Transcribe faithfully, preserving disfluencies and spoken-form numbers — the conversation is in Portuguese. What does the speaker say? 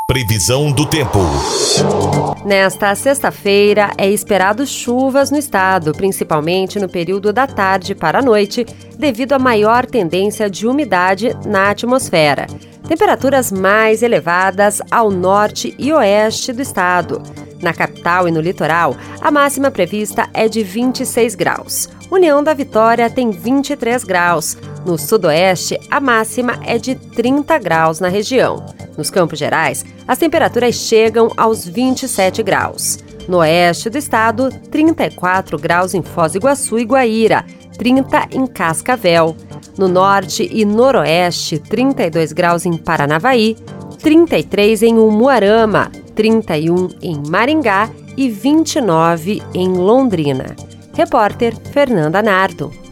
Previsão do tempo. Nesta sexta-feira, é esperado chuvas no estado, principalmente no período da tarde para a noite, devido à maior tendência de umidade na atmosfera. Temperaturas mais elevadas ao norte e oeste do estado. Na capital e no litoral, a máxima prevista é de vinte e seis graus. União da Vitória tem vinte e três graus. No sudoeste, a máxima é de trinta graus na região. Nos Campos Gerais, as temperaturas chegam aos vinte e sete graus. No oeste do estado, trinta e quatro graus em Foz do Iguaçu e Guaíra, trinta em Cascavel. No norte e noroeste, trinta e dois graus em Paranavaí, trinta e três em Umuarama, trinta e um em Maringá e vinte e nove em Londrina. Repórter Fernanda Nardo.